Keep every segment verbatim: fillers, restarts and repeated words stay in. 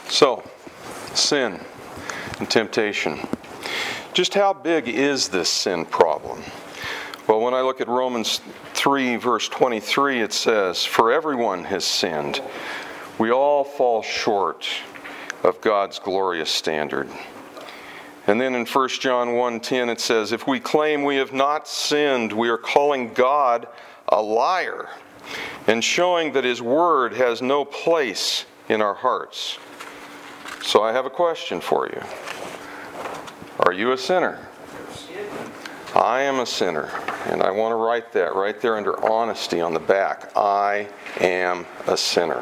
So, sin and temptation. Just how big is this sin problem? Well, when I look at Romans three, verse twenty-three, it says, "For everyone has sinned. We all fall short of God's glorious standard." And then in First John one ten, it says, "If we claim we have not sinned, we are calling God a liar and showing that His word has no place in our hearts." So I have a question for you. Are you a sinner? I am a sinner. And I want to write that right there under honesty on the back. I am a sinner.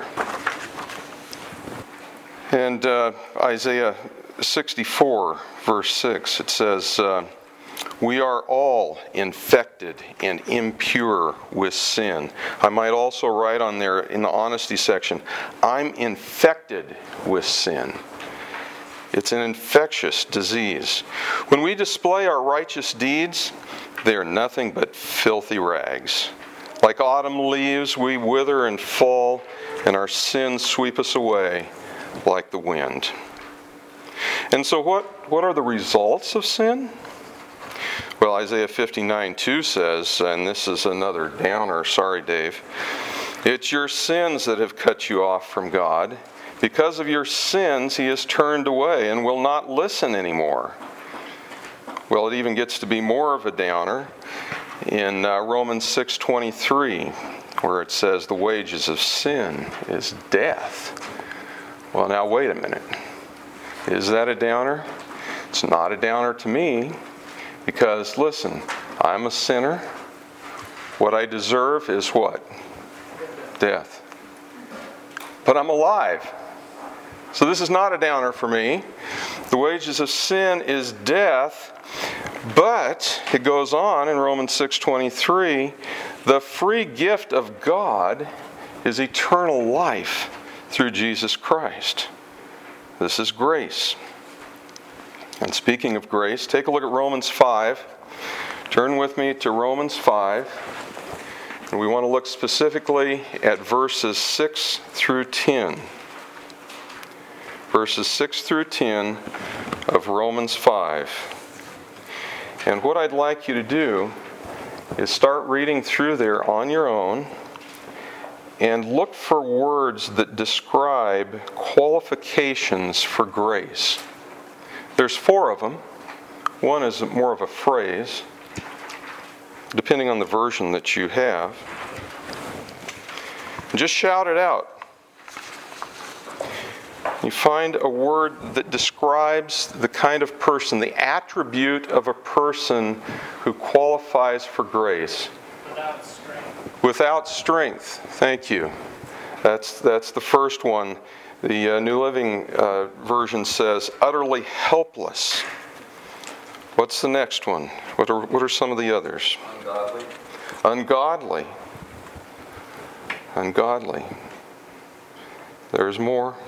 And uh, Isaiah sixty-four, verse six, it says, uh, "We are all infected and impure with sin." I might also write on there in the honesty section, "I'm infected with sin." It's an infectious disease. When we display our righteous deeds, they are nothing but filthy rags. Like autumn leaves, we wither and fall, and our sins sweep us away like the wind. And so what, what are the results of sin? Well, Isaiah fifty-nine two says, and this is another downer, sorry Dave, "It's your sins that have cut you off from God. Because of your sins, He has turned away and will not listen anymore." Well, it even gets to be more of a downer in uh, Romans six twenty-three, where it says, "The wages of sin is death." Well, now wait a minute. Is that a downer? It's not a downer to me, because listen, I'm a sinner. What I deserve is what? Death. But I'm alive. So this is not a downer for me. The wages of sin is death, but it goes on in Romans six twenty-three, "The free gift of God is eternal life through Jesus Christ." This is grace. And speaking of grace, take a look at Romans five. Turn with me to Romans five. And we want to look specifically at verses six through ten. Verses six through ten of Romans five. And what I'd like you to do is start reading through there on your own and look for words that describe qualifications for grace. There's four of them. One is more of a phrase, depending on the version that you have. Just shout it out. You find a word that describes the kind of person, the attribute of a person who qualifies for grace. Without strength. Without strength. Thank you. That's that's the first one. The uh, New Living uh, Version says utterly helpless. What's the next one? What are what are some of the others? Ungodly. Ungodly. Ungodly. There's more.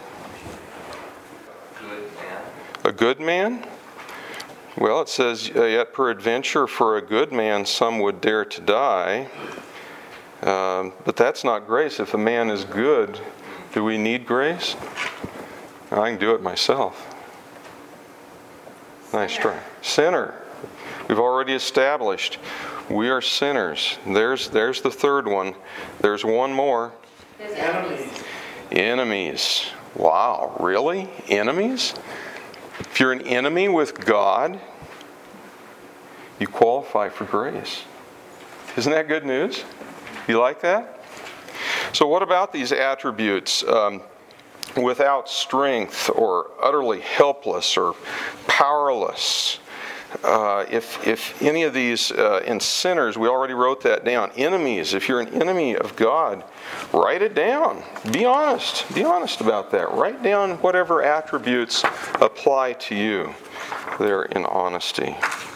Good man. A good man? Well, it says, uh, "Yet peradventure for a good man some would dare to die." Um, but that's not grace. If a man is good, do we need grace? I can do it myself. Nice try. Sinner. We've already established we are sinners. There's there's the third one. There's one more. Enemies. Enemies. Wow, really? Enemies? If you're an enemy with God, you qualify for grace. Isn't that good news? You like that? So what about these attributes? Um, without strength, or utterly helpless, or powerless. Uh, if if any of these, uh, in sinners, we already wrote that down. Enemies, if you're an enemy of God, write it down. Be honest. Be honest about that. Write down whatever attributes apply to you there in honesty.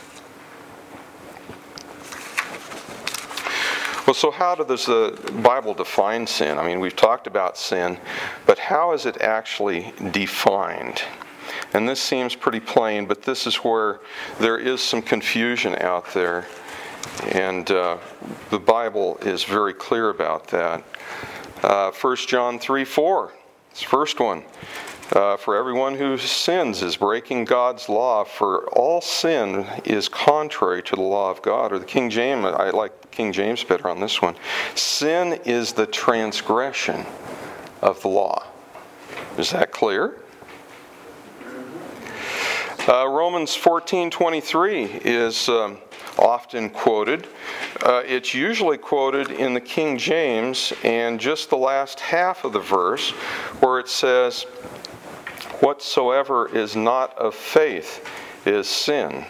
Well, so how does the Bible define sin? I mean, we've talked about sin, but how is it actually defined? And this seems pretty plain, but this is where there is some confusion out there. And uh, the Bible is very clear about that. Uh, First John three four, it's the first one. Uh, for everyone who sins is breaking God's law, for all sin is contrary to the law of God. Or the King James, I like King James better on this one. Sin is the transgression of the law. Is that clear? Uh, Romans fourteen twenty-three is um, often quoted. Uh, it's usually quoted in the King James and just the last half of the verse where it says, "Whatsoever is not of faith is sin."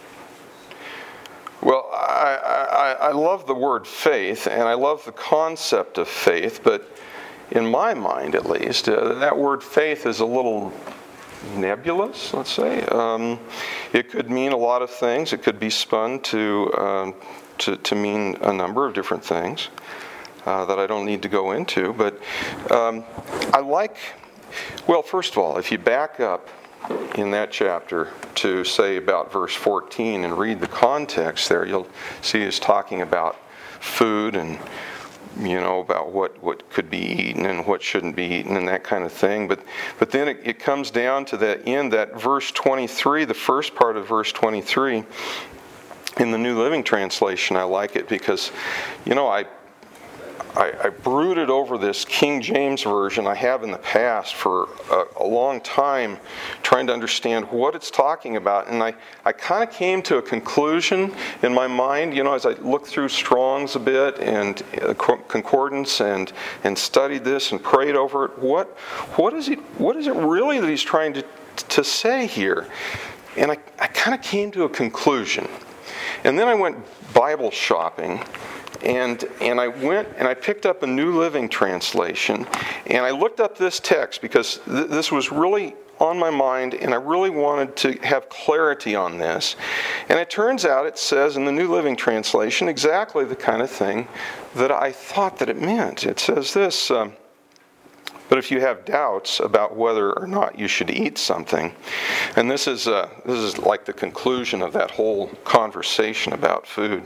Well, I, I, I love the word faith, and I love the concept of faith, but in my mind at least, uh, that word faith is a little nebulous, let's say. Um, it could mean a lot of things. It could be spun to um, to, to mean a number of different things uh, that I don't need to go into. But um, I like, well, first of all, if you back up in that chapter to say about verse fourteen and read the context there, you'll see it's talking about food and you know, about what, what could be eaten and what shouldn't be eaten and that kind of thing. But but then it, it comes down to that end, that verse twenty-three, the first part of verse twenty-three. In the New Living Translation, I like it because, you know, I, I, I brooded over this King James Version I have in the past for a, a long time, trying to understand what it's talking about. And I, I kind of came to a conclusion in my mind, you know, as I looked through Strong's a bit and uh, Concordance and and studied this and prayed over it. What what is it? What is it really that he's trying to to say here? And I, I kind of came to a conclusion. And then I went Bible shopping. And and I went and I picked up a New Living Translation, and I looked up this text because th- this was really on my mind, and I really wanted to have clarity on this. And it turns out it says in the New Living Translation exactly the kind of thing that I thought that it meant. It says this, um, but if you have doubts about whether or not you should eat something, and this is uh, this is like the conclusion of that whole conversation about food.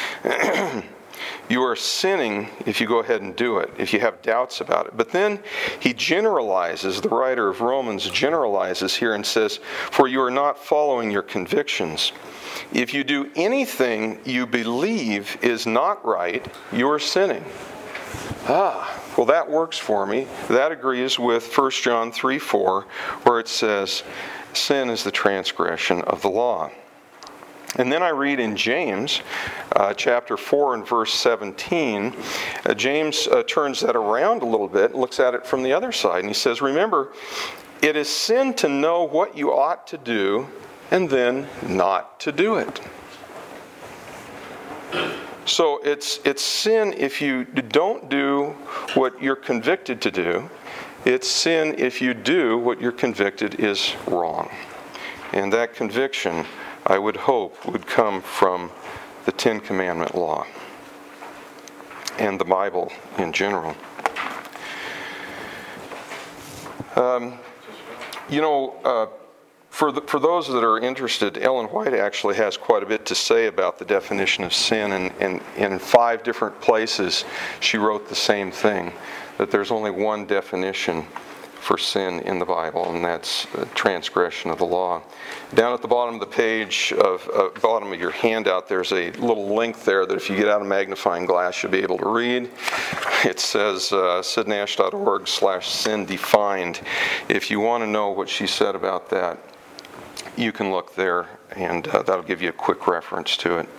You are sinning if you go ahead and do it, if you have doubts about it. But then he generalizes, the writer of Romans generalizes here and says, for you are not following your convictions. If you do anything you believe is not right, you are sinning. Ah, well that works for me. That agrees with First John three four, where it says, sin is the transgression of the law. And then I read in James, uh, chapter four and verse seventeen, uh, James uh, turns that around a little bit and looks at it from the other side. And he says, remember, it is sin to know what you ought to do and then not to do it. So it's it's sin if you don't do what you're convicted to do. It's sin if you do what you're convicted is wrong. And that conviction, I would hope, would come from the Ten Commandment law and the Bible in general. Um, you know, uh, for the, for those that are interested, Ellen White actually has quite a bit to say about the definition of sin, and, and, and in five different places she wrote the same thing, that there's only one definition for sin in the Bible, and that's transgression of the law. Down at the bottom of the page, of uh, bottom of your handout, there's a little link there that if you get out a magnifying glass, you'll be able to read. It says uh, sidnash.org slash sin defined. If you want to know what she said about that, you can look there, and uh, that'll give you a quick reference to it.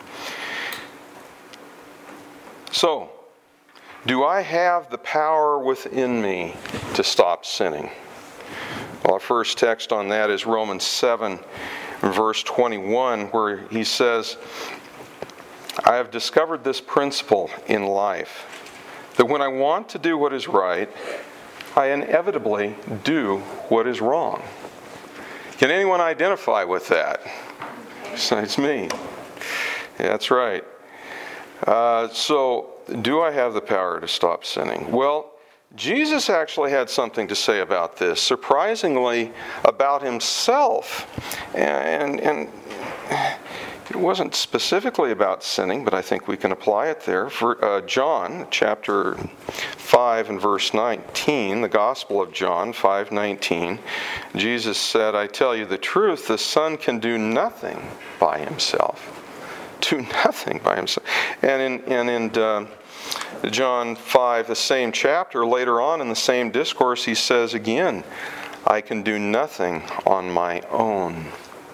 So, do I have the power within me to stop sinning? Well, our first text on that is Romans seven, verse twenty-one, where he says, I have discovered this principle in life, that when I want to do what is right, I inevitably do what is wrong. Can anyone identify with that? Besides me. Yeah, that's right. Uh, so, do I have the power to stop sinning? Well, Jesus actually had something to say about this, surprisingly about himself. And, and It wasn't specifically about sinning, but I think we can apply it there. For uh, John, chapter five and verse nineteen, the Gospel of John five nineteen, Jesus said, "I tell you the truth, the Son can do nothing by himself." Do nothing by himself. And in, and in uh, John five, the same chapter, later on in the same discourse, he says again, "I can do nothing on my own."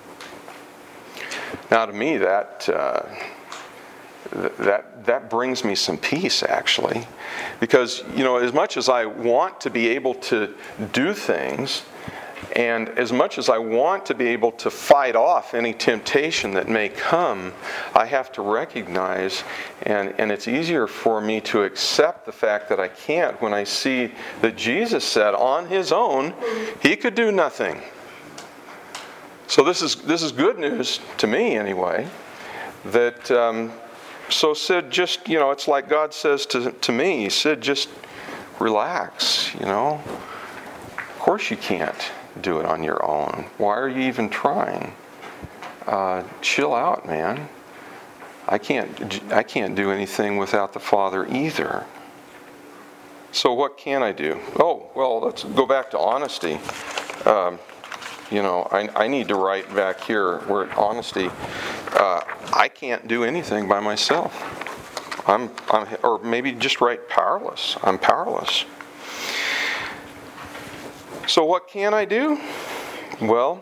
Now, to me, that uh, that that brings me some peace, actually, because you know, as much as I want to be able to do things, and as much as I want to be able to fight off any temptation that may come, I have to recognize, and, and it's easier for me to accept the fact that I can't when I see that Jesus said on his own, he could do nothing. So this is this is good news to me anyway, that um, so Sid, just, you know, it's like God says to, to me, Sid, just relax, you know. Of course you can't do it on your own. Why are you even trying? Uh, chill out, man. I can't I can't do anything without the Father either. So what can I do? Oh, well, let's go back to honesty. Um, You know, I, I need to write back here where honesty, uh, I can't do anything by myself. I'm, I'm, or maybe just write powerless. I'm powerless. So what can I do? Well,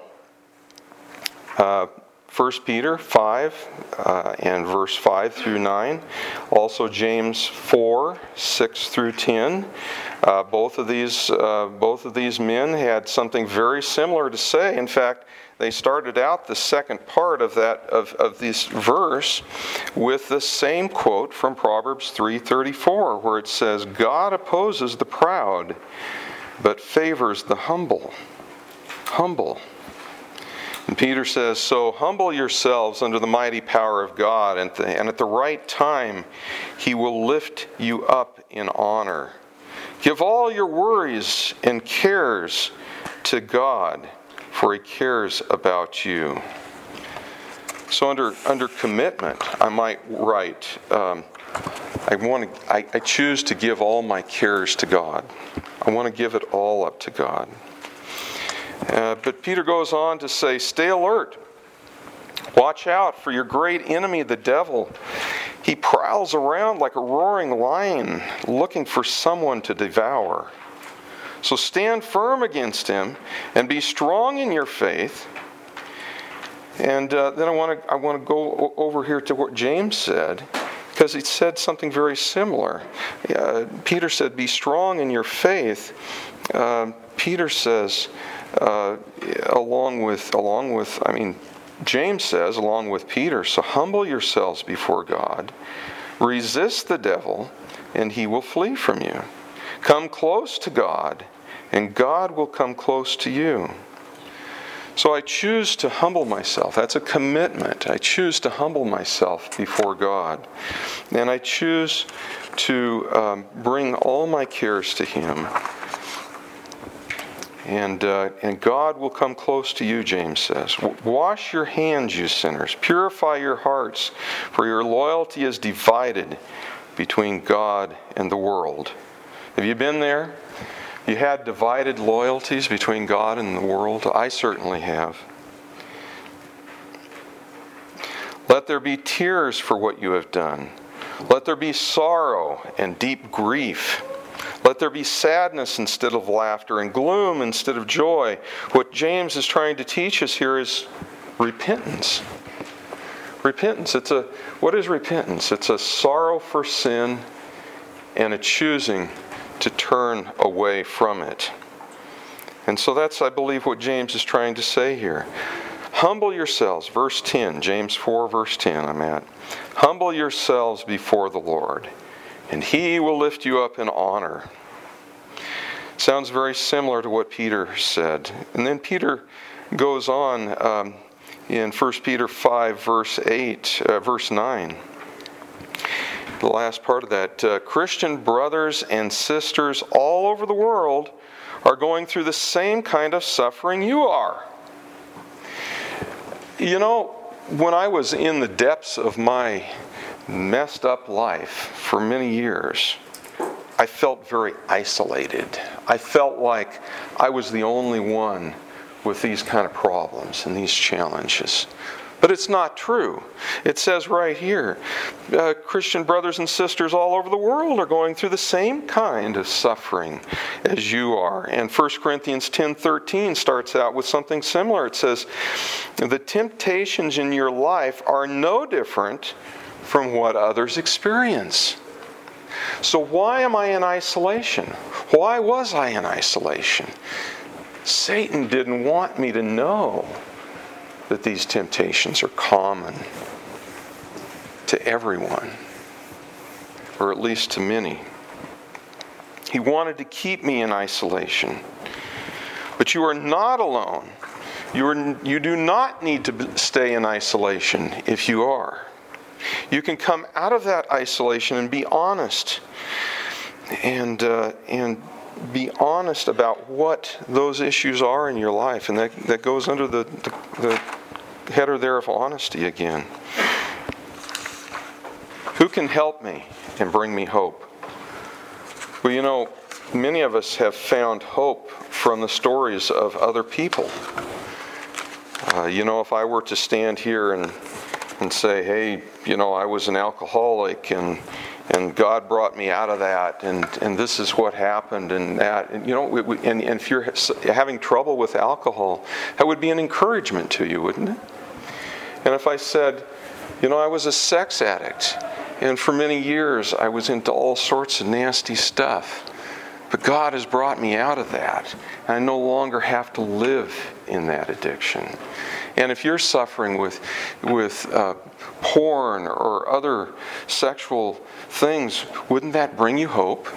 uh, First Peter five uh, and verse five through nine. Also James four, six through ten. Uh, both of these uh, both of these men had something very similar to say. In fact, they started out the second part of that of, of this verse with the same quote from Proverbs three thirty-four, where it says, "God opposes the proud, but favors the humble." Humble. And Peter says, "So humble yourselves under the mighty power of God, and, the, and at the right time he will lift you up in honor. Give all your worries and cares to God, for he cares about you." So under under commitment, I might write, um, I want to. I, I choose to give all my cares to God. I want to give it all up to God. Uh, but Peter goes on to say, "Stay alert. Watch out for your great enemy, the devil. He prowls around like a roaring lion, looking for someone to devour. So stand firm against him and be strong in your faith." And uh, then I want to I want to go over here to what James said, because he said something very similar. Uh, Peter said, "Be strong in your faith." Uh, Peter says, uh, along with along with I mean. James says, along with Peter, "So humble yourselves before God, resist the devil, and he will flee from you. Come close to God, and God will come close to you." So I choose to humble myself. That's a commitment. I choose to humble myself before God. And I choose to um, bring all my cares to him. And uh, and God will come close to you, James says. "Wash your hands, you sinners. Purify your hearts, for your loyalty is divided between God and the world." Have you been there? You had divided loyalties between God and the world? I certainly have. "Let there be tears for what you have done. Let there be sorrow and deep grief. Let there be sadness instead of laughter and gloom instead of joy." What James is trying to teach us here is repentance. Repentance. It's a what is repentance? It's a sorrow for sin and a choosing to turn away from it. And so that's, I believe, what James is trying to say here. Humble yourselves, verse ten, James four, verse ten, I'm at. "Humble yourselves before the Lord, and he will lift you up in honor." Sounds very similar to what Peter said. And then Peter goes on um, in First Peter five, verse eight, uh, verse nine. The last part of that. Uh, "Christian brothers and sisters all over the world are going through the same kind of suffering you are." You know, when I was in the depths of my messed up life for many years, I felt very isolated. I felt like I was the only one with these kind of problems and these challenges. But it's not true. It says right here, uh, Christian brothers and sisters all over the world are going through the same kind of suffering as you are. And First Corinthians ten thirteen starts out with something similar. It says, the temptations in your life are no different from what others experience. So why am I in isolation? Why was I in isolation? Satan didn't want me to know that these temptations are common to everyone, or at least to many. He wanted to keep me in isolation. But you are not alone. You are, you do not need to stay in isolation if you are. You can come out of that isolation and be honest, and uh, and be honest about what those issues are in your life, and that, that goes under the, the, the header there of honesty again. Who can help me and bring me hope? Well, you know, many of us have found hope from the stories of other people. Uh, you know, if I were to stand here and and say, hey, you know, I was an alcoholic and and God brought me out of that, and, and this is what happened, and that, and, you know, we, we, and, and if you're having trouble with alcohol, that would be an encouragement to you, wouldn't it? And if I said, you know, I was a sex addict, and for many years I was into all sorts of nasty stuff, but God has brought me out of that, and I no longer have to live in that addiction. And if you're suffering with with uh, porn or other sexual things, wouldn't that bring you hope?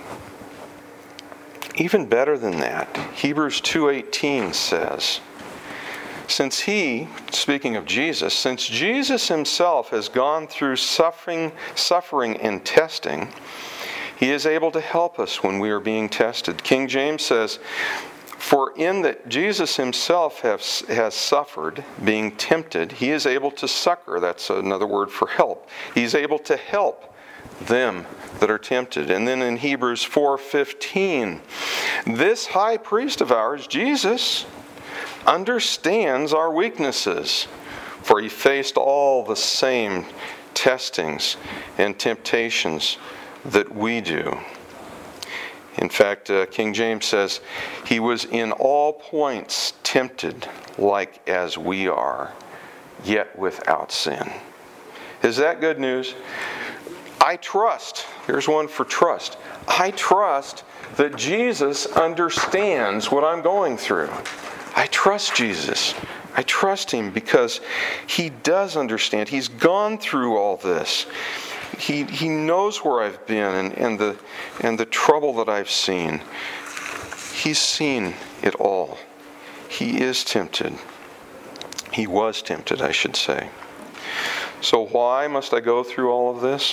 Even better than that, Hebrews two eighteen says, since he, speaking of Jesus, since Jesus himself has gone through suffering, suffering and testing, he is able to help us when we are being tested. King James says, for in that Jesus himself has, has suffered, being tempted, he is able to succor, that's another word for help. He's able to help them that are tempted. And then in Hebrews four fifteen, this high priest of ours, Jesus, understands our weaknesses, for he faced all the same testings and temptations that we do. In fact, uh, King James says, he was in all points tempted like as we are, yet without sin. Is that good news? I trust, here's one for trust. I trust that Jesus understands what I'm going through. I trust Jesus. I trust him because he does understand. He's gone through all this. He he knows where I've been and, and the and the trouble that I've seen. He's seen it all. He is tempted. He was tempted, I should say. So why must I go through all of this?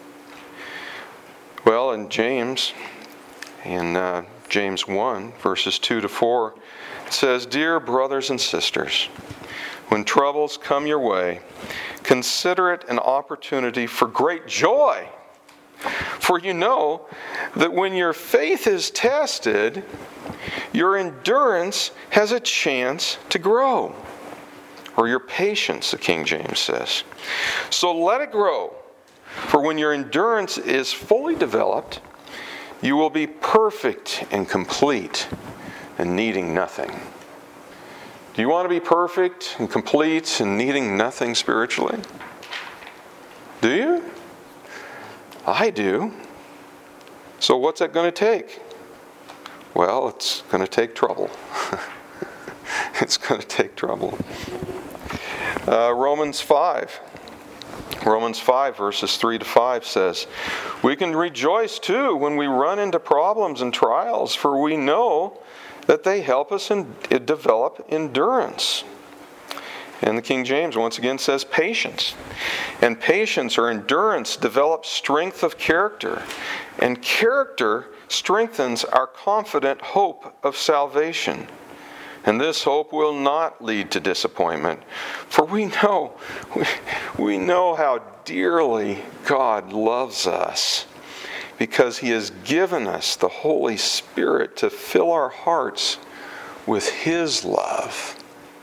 Well, in James, in uh, James one, verses two to four, it says, dear brothers and sisters, when troubles come your way, consider it an opportunity for great joy. For you know that when your faith is tested, your endurance has a chance to grow. Or your patience, the King James says. So let it grow. For when your endurance is fully developed, you will be perfect and complete and needing nothing. Do you want to be perfect and complete and needing nothing spiritually? Do you? I do. So what's that going to take? Well, it's going to take trouble. It's going to take trouble. Uh, Romans five. Romans five, verses three to five says, we can rejoice too when we run into problems and trials, for we know that they help us in, develop endurance. And the King James once again says patience. And patience or endurance develops strength of character. And character strengthens our confident hope of salvation. And this hope will not lead to disappointment, for we know, we, we know how dearly God loves us, because He has given us the Holy Spirit to fill our hearts with His love.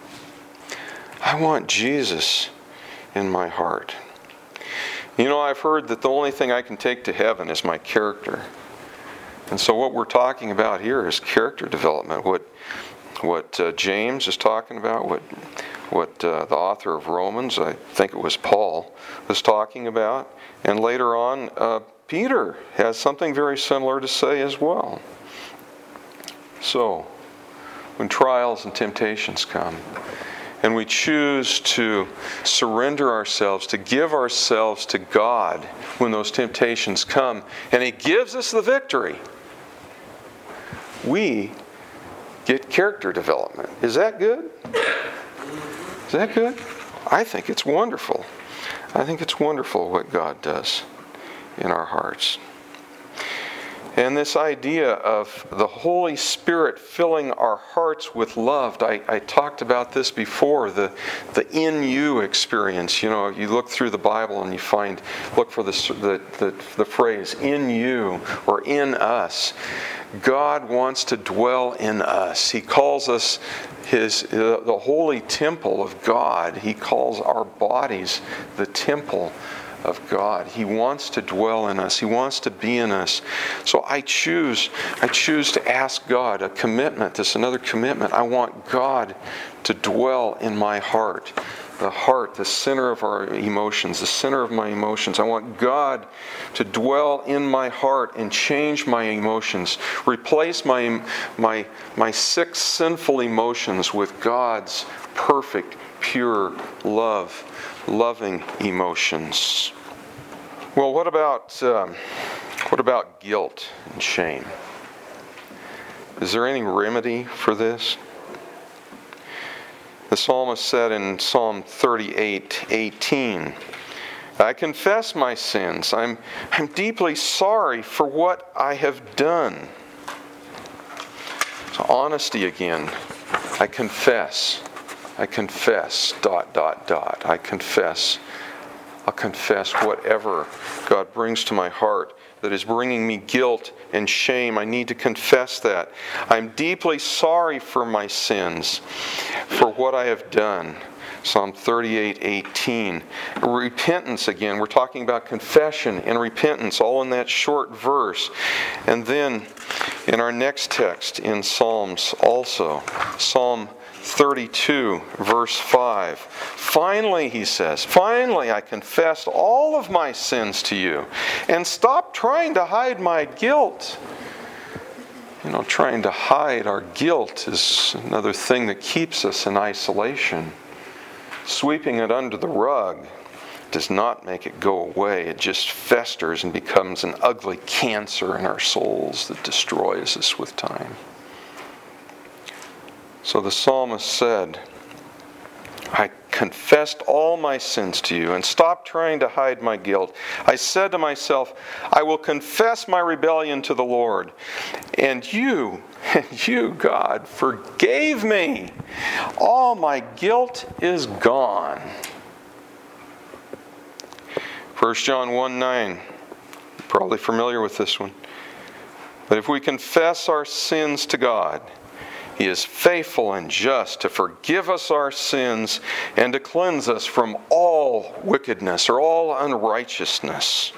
I want Jesus in my heart. You know, I've heard that the only thing I can take to heaven is my character. And so what we're talking about here is character development. What what uh, James is talking about, what what uh, the author of Romans, I think it was Paul, was talking about. And later on, uh, Peter has something very similar to say as well. So, when trials and temptations come, and we choose to surrender ourselves, to give ourselves to God when those temptations come, and He gives us the victory, we get character development. Is that good? Is that good? I think it's wonderful. I think it's wonderful what God does in our hearts. And this idea of the Holy Spirit filling our hearts with love, I, I talked about this before, the, the in you experience. You know, you look through the Bible and you find, look for the, the, the, the phrase, in you or in us. God wants to dwell in us. He calls us His uh, the holy temple of God. He calls our bodies the temple of God. He wants to dwell in us. He wants to be in us. So I choose, I choose to ask God a commitment. This is another commitment. I want God to dwell in my heart. The heart, the center of our emotions, the center of my emotions. I want God to dwell in my heart and change my emotions. Replace my, my, my sick, sinful emotions with God's perfect, pure love. Loving emotions. Well, what about um, what about guilt and shame? Is there any remedy for this? The psalmist said in Psalm thirty-eight eighteen, I confess my sins. I'm I'm deeply sorry for what I have done. So honesty again. I confess. I confess, dot, dot, dot. I confess. I'll confess whatever God brings to my heart that is bringing me guilt and shame. I need to confess that. I'm deeply sorry for my sins, for what I have done. Psalm thirty-eight eighteen. Repentance again. We're talking about confession and repentance, all in that short verse. And then in our next text in Psalms also, Psalm thirty-two, verse five. Finally, he says, finally I confessed all of my sins to you and stopped trying to hide my guilt. You know, trying to hide our guilt is another thing that keeps us in isolation. Sweeping it under the rug does not make it go away. It just festers and becomes an ugly cancer in our souls that destroys us with time. So the psalmist said, I confessed all my sins to you and stopped trying to hide my guilt. I said to myself, I will confess my rebellion to the Lord. And you, and you, God, forgave me. All my guilt is gone. First John one nine. You're probably familiar with this one. But if we confess our sins to God, He is faithful and just to forgive us our sins and to cleanse us from all wickedness or all unrighteousness.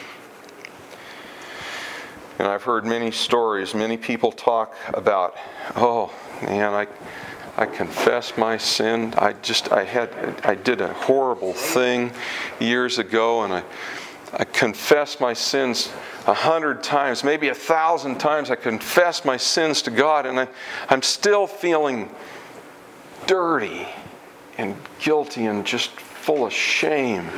And I've heard many stories, many people talk about, oh man, I I confess my sin. I just I had I did a horrible thing years ago, and I I confess my sins a hundred times, maybe a thousand times. I confess my sins to God, and I, I'm still feeling dirty and guilty and just full of shame.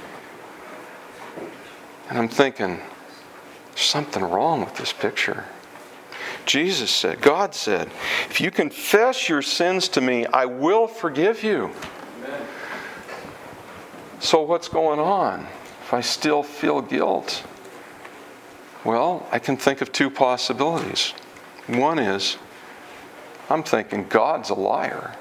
And I'm thinking, there's something wrong with this picture. Jesus said, God said, if you confess your sins to me, I will forgive you. Amen. So what's going on if I still feel guilt? Well, I can think of two possibilities. One is, I'm thinking, God's a liar.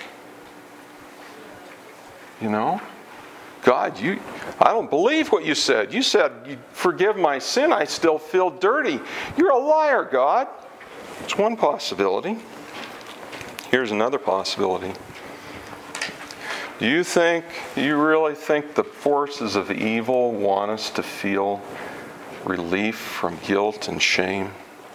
You know? God, you, I don't believe what you said. You said, you forgive my sin, I still feel dirty. You're a liar, God. It's one possibility. Here's another possibility. Do you think, do you really think the forces of evil want us to feel relief from guilt and shame?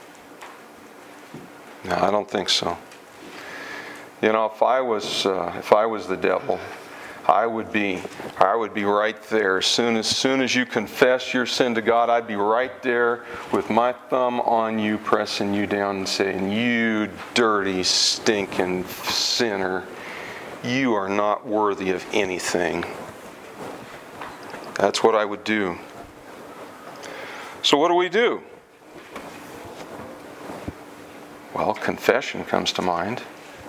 No, I don't think so. You know, if I was, uh, if I was the devil, I would be, I would be right there. As soon as soon as you confess your sin to God, I'd be right there with my thumb on you, pressing you down and saying, "You dirty, stinking sinner, you are not worthy of anything." That's what I would do. So what do we do? Well, confession comes to mind.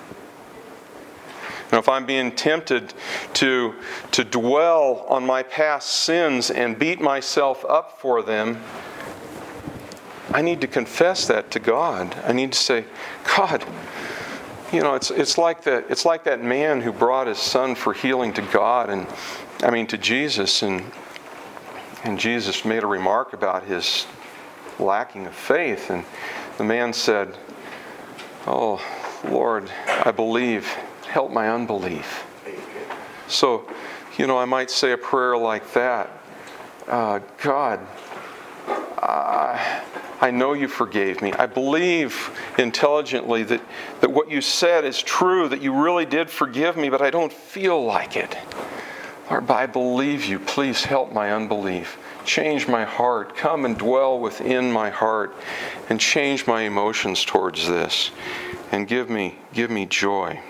Now, if I'm being tempted to, to dwell on my past sins and beat myself up for them, I need to confess that to God. I need to say, God, you know, it's it's like that it's like that man who brought his son for healing to God and I mean to Jesus, and and Jesus made a remark about his lacking of faith, and the man said, "Oh, Lord, I believe. Help my unbelief." So, you know, I might say a prayer like that. Uh, God, uh, I know you forgave me. I believe intelligently that, that what you said is true, that you really did forgive me, but I don't feel like it. Lord, but I believe you. Please help my unbelief. Change my heart. Come and dwell within my heart and change my emotions towards this. And give me, give me joy.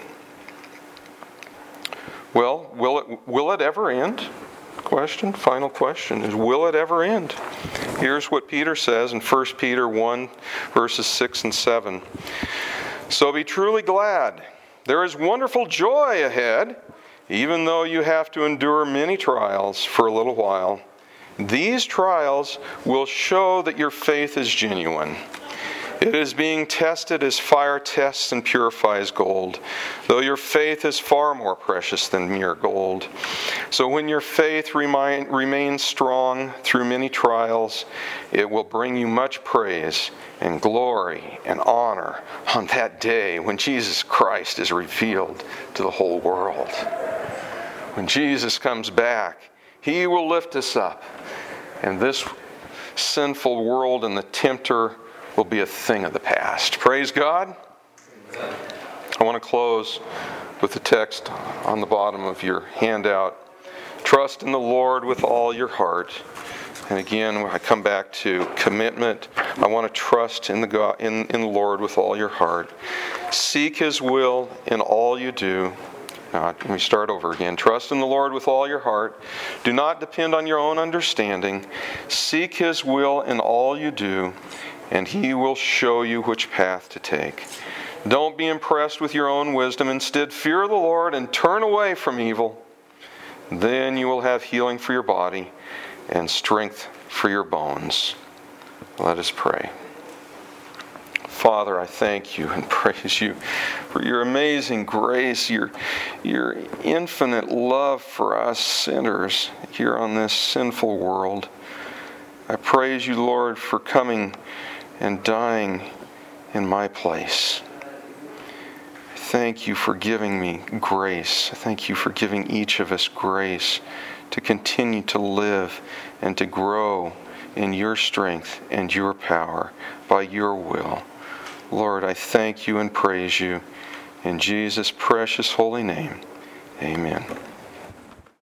Well, will it will it ever end? Question, final question is, will it ever end? Here's what Peter says in First Peter one, verses six and seven. "So be truly glad. There is wonderful joy ahead, even though you have to endure many trials for a little while. These trials will show that your faith is genuine. It is being tested as fire tests and purifies gold, though your faith is far more precious than mere gold. So when your faith remain, remains strong through many trials, it will bring you much praise and glory and honor on that day when Jesus Christ is revealed to the whole world." When Jesus comes back, He will lift us up, and this sinful world and the tempter will be a thing of the past. Praise God. Amen. I want to close with the text on the bottom of your handout. Trust in the Lord with all your heart. And again, I come back to commitment. I want to trust in the God, in, in the Lord with all your heart. Seek His will in all you do. Now, let me start over again. Trust in the Lord with all your heart. Do not depend on your own understanding. Seek His will in all you do, and He will show you which path to take. Don't be impressed with your own wisdom. Instead, fear the Lord and turn away from evil. Then you will have healing for your body and strength for your bones. Let us pray. Father, I thank you and praise you for your amazing grace, your, your infinite love for us sinners here on this sinful world. I praise you, Lord, for coming and dying in my place. I thank you for giving me grace. I thank you for giving each of us grace to continue to live and to grow in your strength and your power by your will. Lord, I thank you and praise you in Jesus' precious holy name. Amen.